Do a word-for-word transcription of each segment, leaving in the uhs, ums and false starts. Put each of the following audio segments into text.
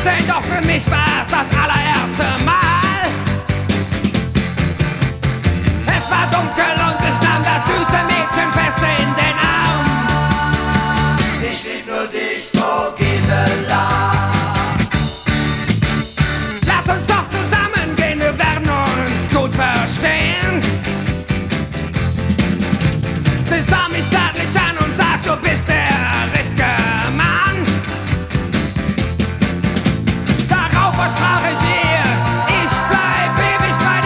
achtzehn, doch für mich war's das allererste Mal. Es war dunkel und ich nahm das süße Mädchen fest in den Arm. Ich lieb nur dich, oh Gisela. Lass uns doch zusammengehen, wir werden uns gut verstehen. Sie sah mich zärtlich an und sagt, du bist der richtige Mann. Darauf versprach ich ihr, ich bleib ewig bei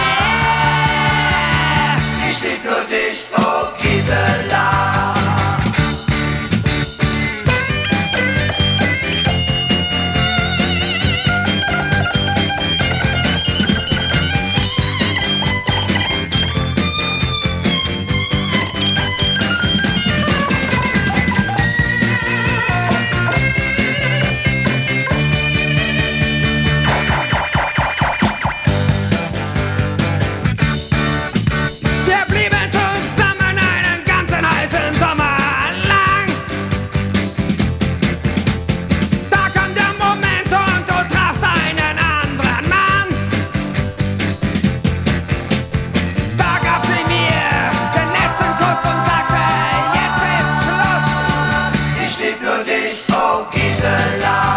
dir. Ich lieb nur dich, oh Gisela. Wir blieben zusammen einen ganzen heißen Sommer lang. Da kam der Moment und du trafst einen anderen Mann. Da gab sie mir den letzten Kuss und sagte, jetzt ist Schluss. Ich lieb nur dich, oh Gisela.